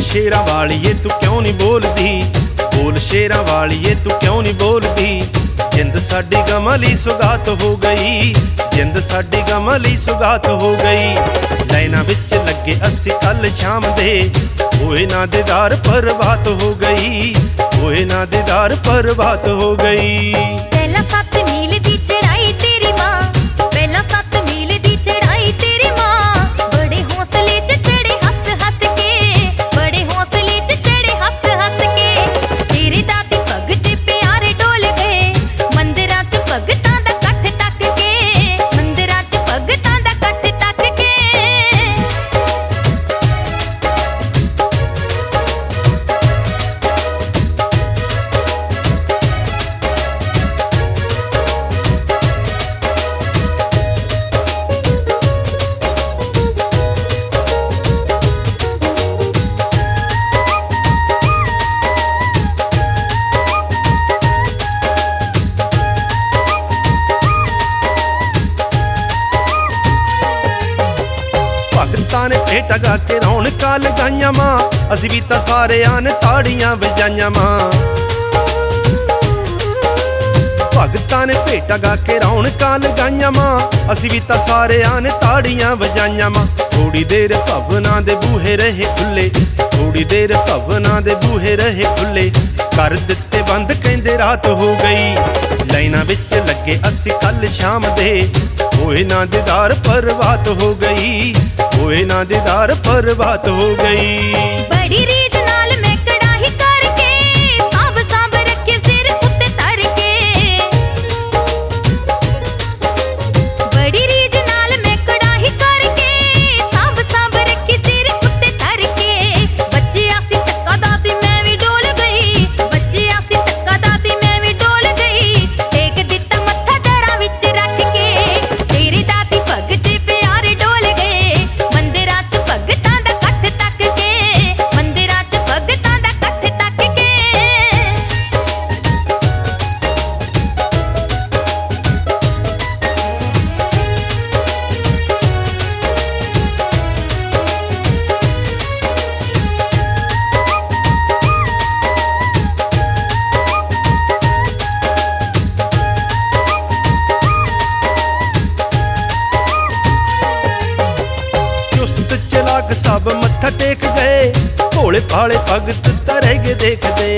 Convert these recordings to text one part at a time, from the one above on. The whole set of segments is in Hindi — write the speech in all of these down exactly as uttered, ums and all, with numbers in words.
शेरां वालिए तू क्यों नहीं बोलदी, बोल शेरां वालिए तू क्यों नहीं बोलदी। जिंद साडी गमली सुगात हो गई, जिंद साडी गमली सुगात हो गई। लाइना विच लगे अस्सी कल शाम दे, होए ना दीदार परबात हो गई, होए ना दीदार परबात हो गई। पहला सत्त मील दी चढ़ाई तेरी मां, पहला सत्त मील दी चढ़ाई तेरी मां। बड़े हौसले च चढ़े हस हस के, बड़े हौसले च चढ़े हस हस के। तेरे दादी भगत प्यारे डोल गए, मंदिरां च भगतां दा कठ तक के, मंदिरां च भगतां दा कठ तक के। भगतां ने भेंट गा के रौनकां लगाइयां मां, असीं भी तां सारेयां ने ताड़ियां वजाइयां मां। भगतां ने भेंट गा के रौनकां लगाइयां मां, असीं भी तां सारेयां ने ताड़ियां वजाइयां मां। थोड़ी देर भवनां दे बूहे रहे खुले, थोड़ी देर भवनां दे बूहे रहे खुले। कर दित्ते बंद कहंदे रात हो गई। लाइनां विच लगे अस्सी कल शाम दे, होए ना दीदार परबात हो गई, होए ना दीदार परबात हो गई। बड़ी रीझ नाल मैं कड़ाही करके, सांभ सांभ रखे सिर उत्ते धर के। बड़ी रीझ नाल मैं कड़ाही करके, सांभ सांभ रखे सिर उत्ते धर के। बच्चे आसी धक्का दाती मैं भी डोल गई, बच्चे आसी धक्का दाती मैं भी डोल गई। टेक दित्ता मत्था दरां विच रख के, तेरी दाती भगत प्यारे डोल गए, मंदिरां च भगतां दा कठ तक के, मंदिरां च भगतां दा कठ तक के। चुस्त चलाक सब मत्था टेक गए, भोले भाले भगत तरह गए देखदे।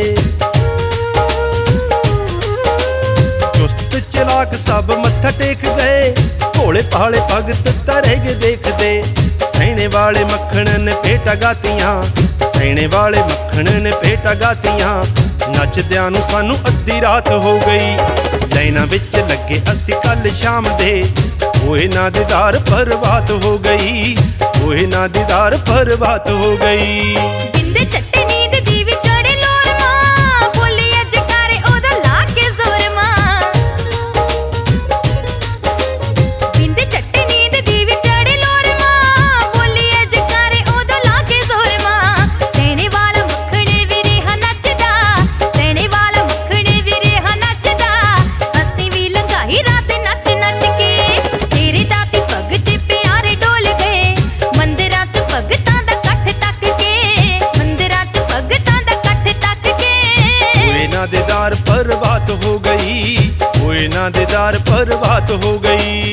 चुस्त चलाक सब मत्था टेक गए, भोले भाले भगत तरह गए देखदे। सैने वाले मक्खन ने भेंटा गातियां, सैने वाले मक्खन ने भेंटा गातियां। नचदियां नूं सानू अद्धी रात हो गई। लाइनां विच लगे अस्सी कल शाम दे, होए ना दीदार परबात हो गई, होए ना दीदार परबात हो गई। बिंदे चट्टे नींद दी विच चढ़े लोर मां, बोलिए जकारे ओदा ला के जोर मां। बिंदे चट्टे नींद दी विच चढ़े लोर मां, बोलिए जकारे ओदा ला के जोर मां। सैने वाला मखड़े वी रेहा नचदा, सैने वाला मखड़े वी रेहा नचदा। हस्ती भी लंघाई रात नच नच के, तेरे दाती भगत प्यारे डोल गए, मंदिरां च भगतां दा कठ तक के, मंदिरां च भगतां दा कठ तक के। होए ना दीदार परबात हो गई, होए ना दीदार परबात हो गई।